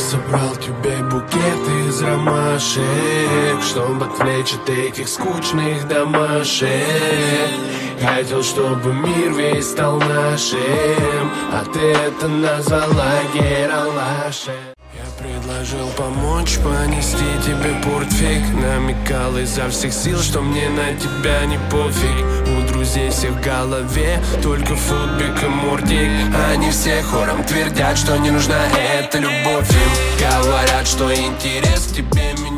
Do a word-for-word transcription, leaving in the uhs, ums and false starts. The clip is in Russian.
собрал тебе букет из ромашек, чтобы отвлечь от этих скучных домашек. Хотел, чтобы мир весь стал нашим, а ты это назвала Ералашем. Я предложил помочь понести тебе портфель, намекал изо всех сил, что мне на тебя не пофиг. У друзей всех в голове только футбик и муртик. Они все хором твердят, что не нужна эта любовь им. Говорят, что интерес к тебе меня